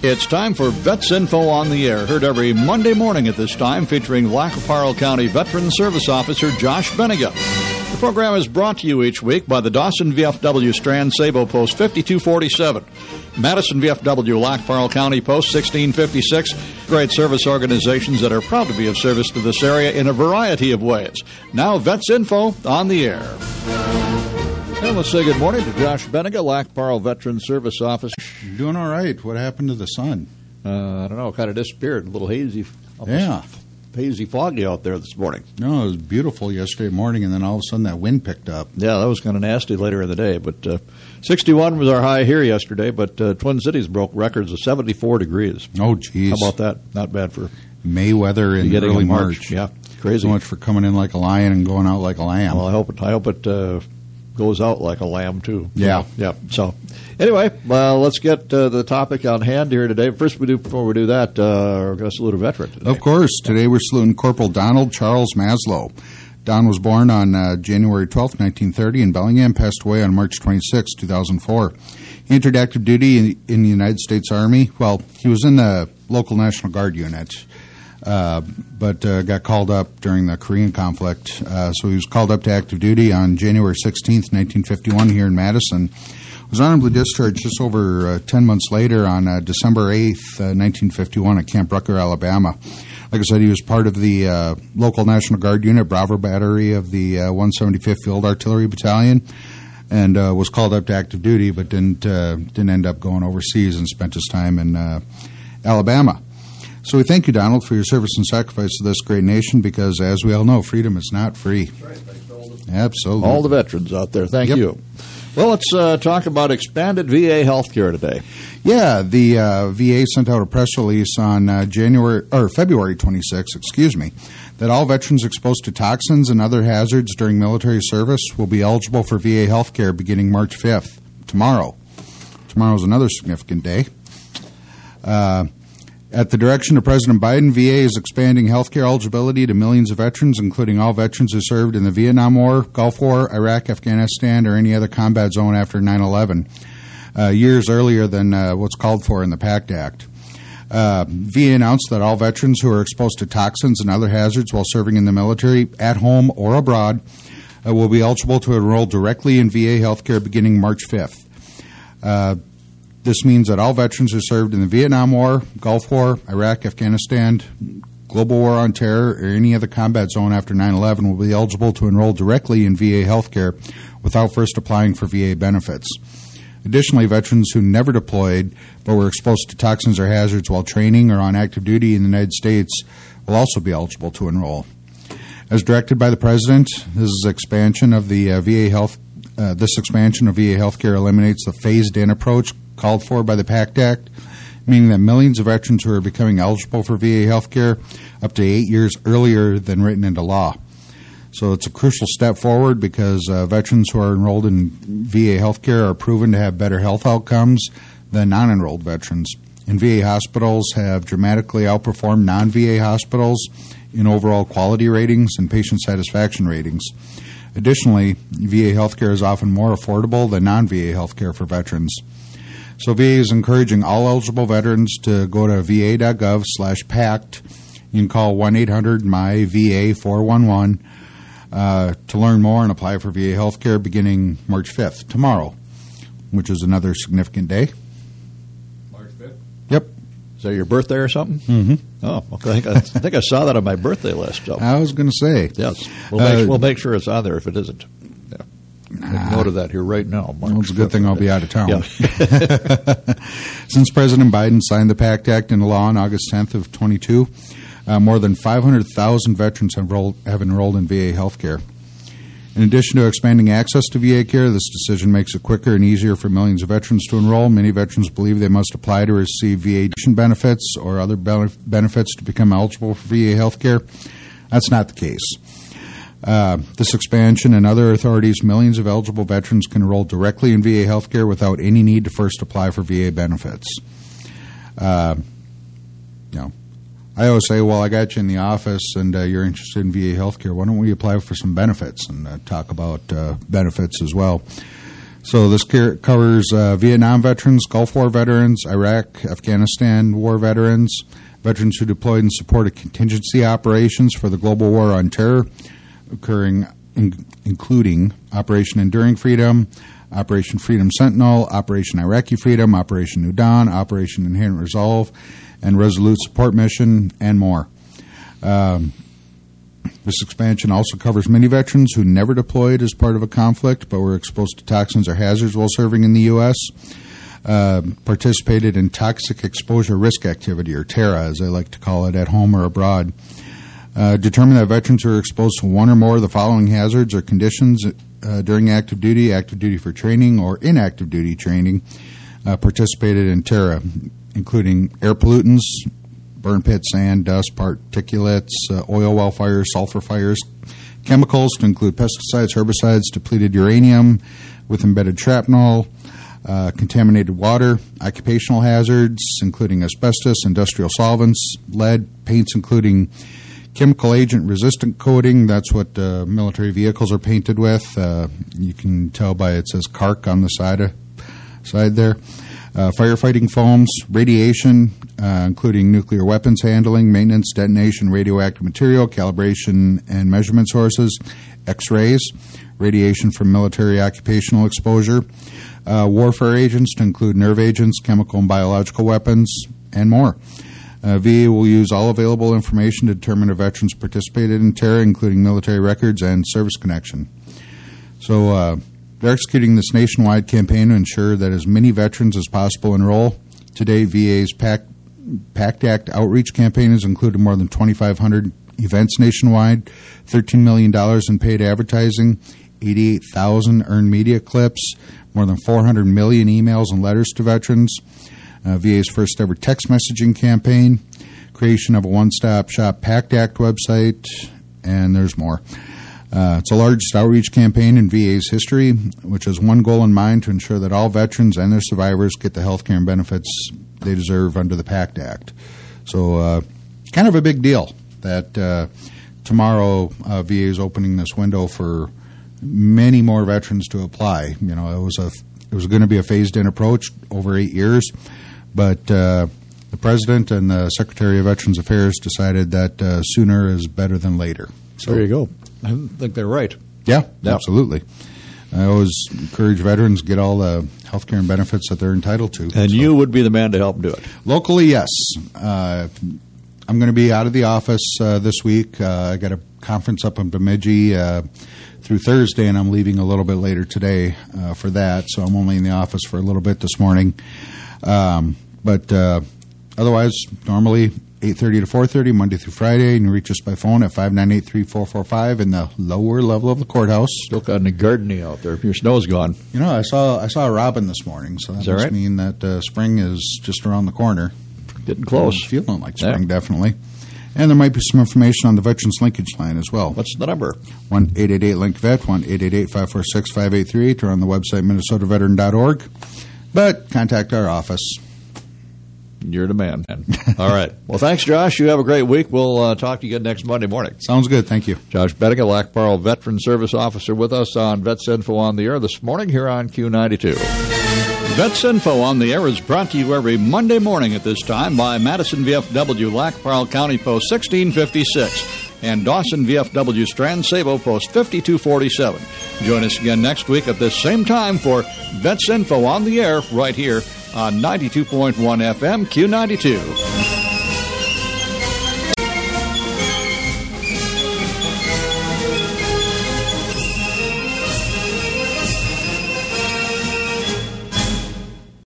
It's time for Vets Info on the Air, heard every Monday morning at this time, featuring Lac-Qui-Parle County Veteran Service Officer Josh Bennigan. The program is brought to you each week by the Dawson VFW Strand Sabo Post 5247, Madison VFW Lac-Qui-Parle County Post 1656, great service organizations that are proud to be of service to this area in a variety of ways. Now, Vets Info on the Air. And let's say good morning to Josh Bennigan, Lac-Qui-Parle Veteran Service Officer. You're doing all right. What happened to the sun? I don't know, kind of disappeared. A little hazy. Yeah. Hazy, foggy out there this morning. No, it was beautiful yesterday morning, and then all of a sudden that wind picked up. Yeah, that was kind of nasty later in the day. But 61 was our high here yesterday, but Twin Cities broke records of 74 degrees. Oh, geez. How about that? Not bad for May weather in early March. Yeah, crazy. So much for coming in like a lion and going out like a lamb. Well, I hope it goes out like a lamb, too. Yeah. Yeah. So, anyway, let's get the topic on hand here today. First, before we do that, we're going to salute a veteran today. Of course. Today we're saluting Corporal Donald Charles Maslow. Don was born on January 12, 1930 in Bellingham, passed away on March 26, 2004. He entered active duty in the United States Army. Well, he was in the local National Guard unit, but got called up during the Korean conflict. So he was called up to active duty on January 16, 1951 here in Madison. Was honorably discharged just over 10 months later on December 8, 1951 at Camp Rucker, Alabama. Like I said, he was part of the local National Guard unit, Bravo Battery of the 175th Field Artillery Battalion, and was called up to active duty, but didn't end up going overseas and spent his time in Alabama. So we thank you, Donald, for your service and sacrifice to this great nation, because, as we all know, freedom is not free. That's right. Thanks to Absolutely. all the veterans out there. Thank you. Well, let's talk about expanded VA health care today. Yeah, the VA sent out a press release on February 26, that all veterans exposed to toxins and other hazards during military service will be eligible for VA health care beginning March 5th, tomorrow. Tomorrow's another significant day. At the direction of President Biden, VA is expanding health care eligibility to millions of veterans, including all veterans who served in the Vietnam War, Gulf War, Iraq, Afghanistan, or any other combat zone after 9/11, years earlier than what's called for in the PACT Act. VA announced that all veterans who are exposed to toxins and other hazards while serving in the military, at home or abroad, will be eligible to enroll directly in VA health care beginning March 5th. This means that all veterans who served in the Vietnam War, Gulf War, Iraq, Afghanistan, Global War on Terror, or any other combat zone after 9/11 will be eligible to enroll directly in VA health care without first applying for VA benefits. Additionally, veterans who never deployed but were exposed to toxins or hazards while training or on active duty in the United States will also be eligible to enroll. As directed by the President, this expansion of VA health care eliminates the phased-in approach called for by the PACT Act, meaning that millions of veterans who are becoming eligible for VA health care up to 8 years earlier than written into law. So it's a crucial step forward because veterans who are enrolled in VA health care are proven to have better health outcomes than non-enrolled veterans. And VA hospitals have dramatically outperformed non-VA hospitals in overall quality ratings and patient satisfaction ratings. Additionally, VA health care is often more affordable than non-VA health care for veterans. So VA is encouraging all eligible veterans to go to va.gov/PACT. You can call 1-800-MY-VA-411 to learn more and apply for VA health care beginning March 5th, tomorrow, which is another significant day. March 5th? Yep. Is that your birthday or something? Mm-hmm. Oh, okay. I think I saw that on my birthday list. So. I was going to say. Yes. We'll make sure it's on there if it isn't. Yeah. Make note of that here right now. Well, it's a good thing I'll be out of town. Yeah. Since President Biden signed the PACT Act into law on August 10th of 22, more than 500,000 veterans have enrolled in VA health care. In addition to expanding access to VA care, this decision makes it quicker and easier for millions of veterans to enroll. Many veterans believe they must apply to receive VA benefits or other benefits to become eligible for VA health care. That's not the case. This expansion and other authorities, millions of eligible veterans can enroll directly in VA health care without any need to first apply for VA benefits. I always say, well, I got you in the office and you're interested in VA health care. Why don't we apply for some benefits and talk about benefits as well? So this covers Vietnam veterans, Gulf War veterans, Iraq, Afghanistan war veterans, veterans who deployed in support of contingency operations for the global war on terror, including Operation Enduring Freedom, Operation Freedom Sentinel, Operation Iraqi Freedom, Operation New Dawn, Operation Inherent Resolve, and Resolute Support Mission, and more. This expansion also covers many veterans who never deployed as part of a conflict but were exposed to toxins or hazards while serving in the U.S., participated in Toxic Exposure Risk Activity, or TERA, as I like to call it, at home or abroad. Determine that veterans who are exposed to one or more of the following hazards or conditions during active duty for training, or inactive duty training, participated in TERA, including air pollutants, burn pit, sand, dust, particulates, oil well fires, sulfur fires, chemicals to include pesticides, herbicides, depleted uranium with embedded shrapnel, contaminated water, occupational hazards, including asbestos, industrial solvents, lead, paints, including chemical agent resistant coating. That's what military vehicles are painted with. You can tell by it says CARC on the side there. Firefighting foams, radiation, including nuclear weapons handling, maintenance, detonation, radioactive material, calibration and measurement sources, X-rays, radiation from military occupational exposure, warfare agents to include nerve agents, chemical and biological weapons, and more. VA will use all available information to determine if veterans participated in TERA, including military records and service connection. So they're executing this nationwide campaign to ensure that as many veterans as possible enroll. Today, VA's PACT Act outreach campaign has included more than 2,500 events nationwide, $13 million in paid advertising, 88,000 earned media clips, more than 400 million emails and letters to veterans, VA's first ever text messaging campaign, creation of a one-stop shop PACT Act website, and there's more. It's the largest outreach campaign in VA's history, which has one goal in mind: to ensure that all veterans and their survivors get the health care and benefits they deserve under the PACT Act. So kind of a big deal that tomorrow VA is opening this window for many more veterans to apply. You know, it was going to be a phased-in approach over 8 years, but the President and the Secretary of Veterans Affairs decided that sooner is better than later. So there you go. I think they're right. Yeah, absolutely. I always encourage veterans to get all the health care and benefits that they're entitled to. And you would be the man to help them do it. Locally, yes. I'm going to be out of the office this week. I got a conference up in Bemidji through Thursday, and I'm leaving a little bit later today for that, so I'm only in the office for a little bit this morning. But otherwise, normally 8:30 to 4:30, Monday through Friday. You can reach us by phone at 598-3445 in the lower level of the courthouse. Still got any gardening out there. Your snow's gone. You know, I saw a robin this morning, so that must mean that spring is just around the corner. Getting close. Feeling like spring, definitely. And there might be some information on the Veterans Linkage Line as well. What's the number? 1-888-LINK-VET, 1-888-546-5838, or on the website minnesotaveteran.org. But contact our office. You're the man. All right. Well, thanks, Josh. You have a great week. We'll talk to you again next Monday morning. Sounds good. Thank you. Josh Benega, Lac Parle Veteran Service Officer, with us on Vets Info on the Air this morning here on Q92. Vets Info on the Air is brought to you every Monday morning at this time by Madison VFW, Lac Parle County Post 1656, and Dawson VFW, Strand Sabo Post 5247. Join us again next week at this same time for Vets Info on the Air right here on 92.1 FM Q92.